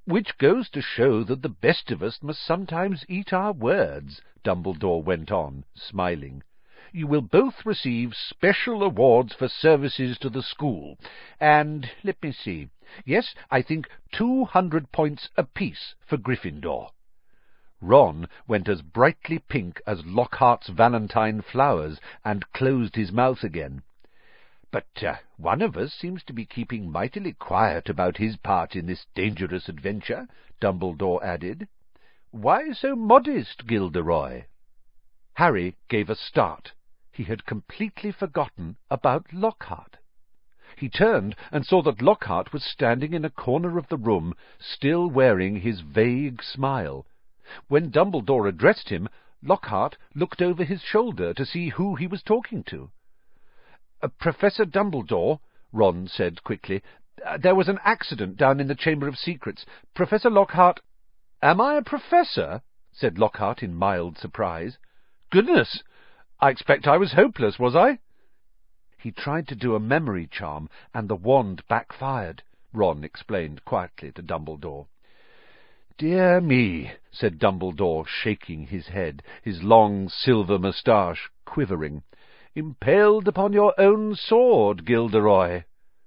"Which goes to show that the best of us must sometimes eat our words," Dumbledore went on, smiling. "You will both receive special awards for services to the school, and, let me see, yes, I think 200 points apiece for Gryffindor." Ron went as brightly pink as Lockhart's Valentine flowers, and closed his mouth again. "But one of us seems to be keeping mightily quiet about his part in this dangerous adventure," Dumbledore added. "Why so modest, Gilderoy?" Harry gave a start. He had completely forgotten about Lockhart. He turned and saw that Lockhart was standing in a corner of the room, still wearing his vague smile. When Dumbledore addressed him, Lockhart looked over his shoulder to see who he was talking to. "Professor Dumbledore," Ron said quickly, "there was an accident down in the Chamber of Secrets. Professor Lockhart—" "Am I a professor?" said Lockhart in mild surprise. "Goodness! I expect I was hopeless, was I?" "He tried to do a memory charm, and the wand backfired," Ron explained quietly to Dumbledore. "Dear me," said Dumbledore, shaking his head, his long silver moustache quivering. "Impaled upon your own sword, Gilderoy."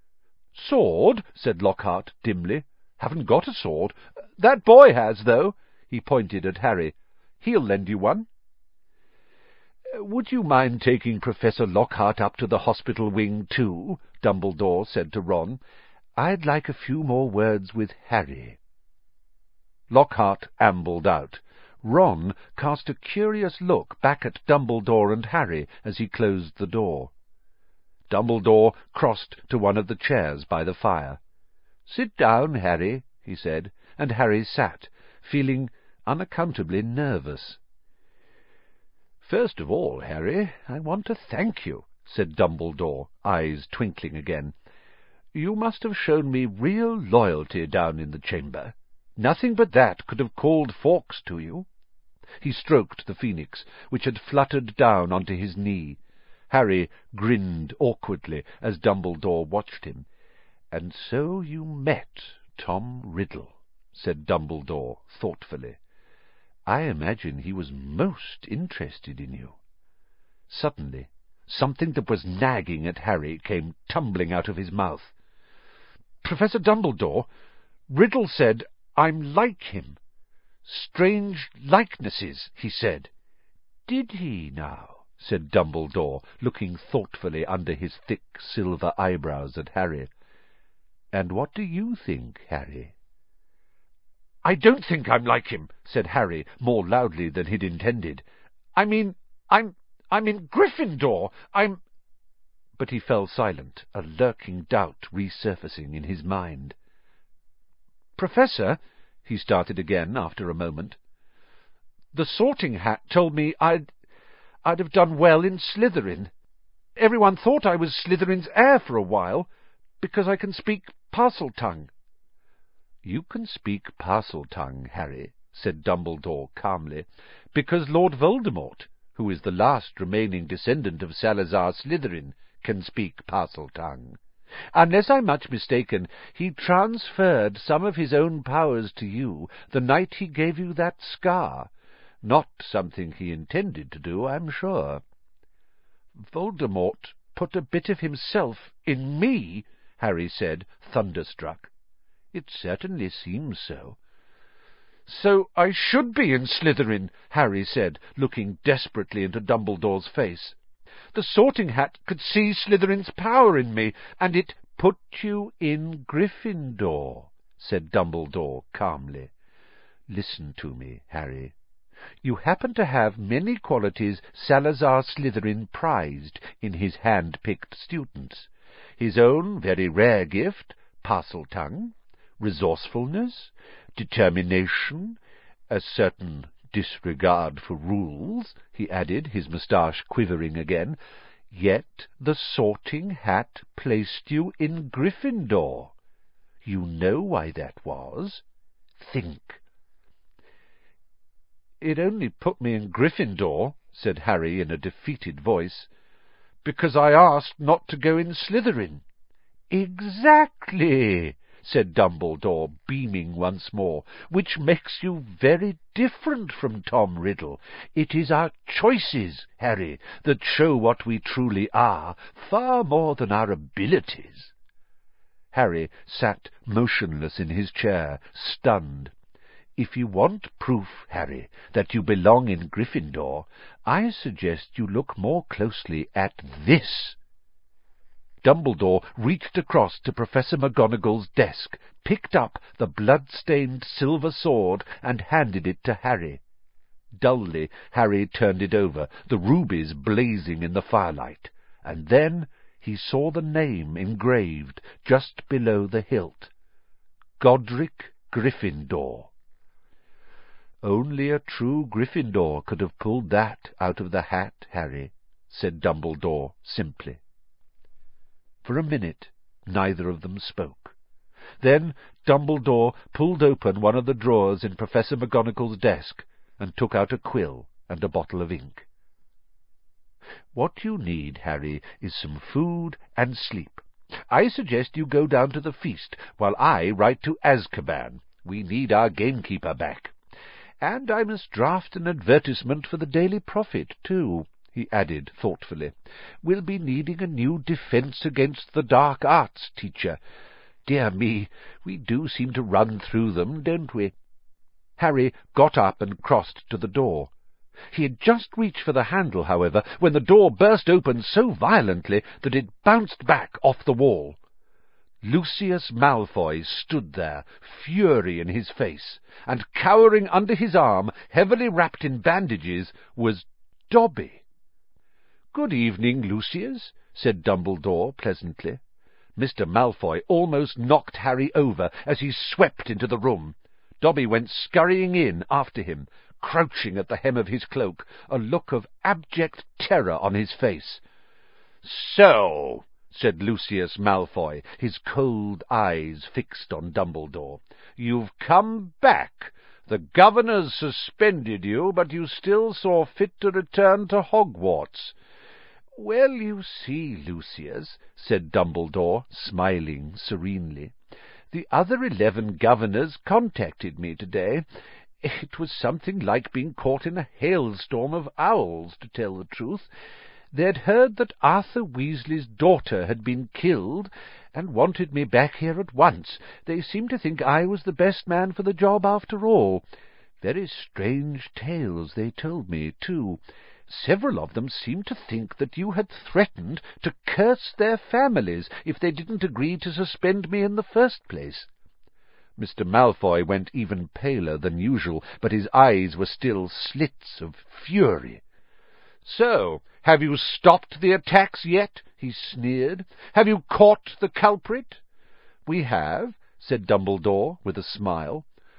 "Sword?" said Lockhart dimly. "Haven't got a sword. That boy has, though." He pointed at Harry. "He'll lend you one." "Would you mind taking Professor Lockhart up to the hospital wing, too?" Dumbledore said to Ron. "I'd like a few more words with Harry." Lockhart ambled out. Ron cast a curious look back at Dumbledore and Harry as he closed the door. Dumbledore crossed to one of the chairs by the fire. "Sit down, Harry," he said, and Harry sat, feeling unaccountably nervous. "First of all, Harry, I want to thank you," said Dumbledore, eyes twinkling again. "You must have shown me real loyalty down in the chamber. Nothing but that could have called Fawkes to you." He stroked the phoenix, which had fluttered down onto his knee. Harry grinned awkwardly as Dumbledore watched him. "And so you met Tom Riddle," said Dumbledore thoughtfully. "I imagine he was most interested in you." Suddenly, something that was nagging at Harry came tumbling out of his mouth. "Professor Dumbledore, Riddle said I'm like him. Strange likenesses, he said." "Did he, now?" said Dumbledore, looking thoughtfully under his thick silver eyebrows at Harry. "And what do you think, Harry?" "I don't think I'm like him," said Harry, more loudly than he'd intended. "I mean, I'm in Gryffindor. But he fell silent, a lurking doubt resurfacing in his mind. "Professor," he started again after a moment, "the Sorting Hat told me I'd have done well in Slytherin. Everyone thought I was Slytherin's heir for a while, because I can speak Parseltongue." "You can speak Parseltongue, Harry," said Dumbledore calmly, "because Lord Voldemort, who is the last remaining descendant of Salazar Slytherin, can speak Parseltongue. Unless I'm much mistaken, he transferred some of his own powers to you the night he gave you that scar. Not something he intended to do, I'm sure." "Voldemort put a bit of himself in me," Harry said, thunderstruck. "It certainly seems so." "So I should be in Slytherin," Harry said, looking desperately into Dumbledore's face. "The Sorting Hat could see Slytherin's power in me, and it—" "Put you in Gryffindor," said Dumbledore calmly. "Listen to me, Harry. You happen to have many qualities Salazar Slytherin prized in his hand-picked students. His own very rare gift, Parseltongue, resourcefulness, determination, a certain disregard for rules," he added, his moustache quivering again. "Yet the Sorting Hat placed you in Gryffindor. You know why that was? Think." "It only put me in Gryffindor," said Harry in a defeated voice, "because I asked not to go in Slytherin." "Exactly," said Dumbledore, beaming once more, "which makes you very different from Tom Riddle. It is our choices, Harry, that show what we truly are, far more than our abilities." Harry sat motionless in his chair, stunned. "If you want proof, Harry, that you belong in Gryffindor, I suggest you look more closely at this." Dumbledore reached across to Professor McGonagall's desk, picked up the blood-stained silver sword, and handed it to Harry. Dully, Harry turned it over, the rubies blazing in the firelight, and then he saw the name engraved just below the hilt. Godric Gryffindor. "Only a true Gryffindor could have pulled that out of the hat, Harry," said Dumbledore simply. For a minute neither of them spoke. Then Dumbledore pulled open one of the drawers in Professor McGonagall's desk and took out a quill and a bottle of ink. "What you need, Harry, is some food and sleep. I suggest you go down to the feast, while I write to Azkaban. We need our gamekeeper back. And I must draft an advertisement for the Daily Prophet, too," he added thoughtfully. "We'll be needing a new defence against the dark arts teacher. Dear me, we do seem to run through them, don't we?" Harry got up and crossed to the door. He had just reached for the handle, however, when the door burst open so violently that it bounced back off the wall. Lucius Malfoy stood there, fury in his face, and cowering under his arm, heavily wrapped in bandages, was Dobby. "Good evening, Lucius," said Dumbledore pleasantly. Mr. Malfoy almost knocked Harry over as he swept into the room. Dobby went scurrying in after him, crouching at the hem of his cloak, a look of abject terror on his face. "So," said Lucius Malfoy, his cold eyes fixed on Dumbledore, "you've come back. The governor's suspended you, but you still saw fit to return to Hogwarts." "Well, you see, Lucius," said Dumbledore, smiling serenely, "the other 11 governors contacted me today. It was something like being caught in a hailstorm of owls, to tell the truth. They'd heard that Arthur Weasley's daughter had been killed, and wanted me back here at once. They seemed to think I was the best man for the job after all. Very strange tales they told me, too. Several of them seemed to think that you had threatened to curse their families if they didn't agree to suspend me in the first place." Mr. Malfoy went even paler than usual, but his eyes were still slits of fury. "So, have you stopped the attacks yet?" he sneered. "Have you caught the culprit?" "We have," said Dumbledore with a smile.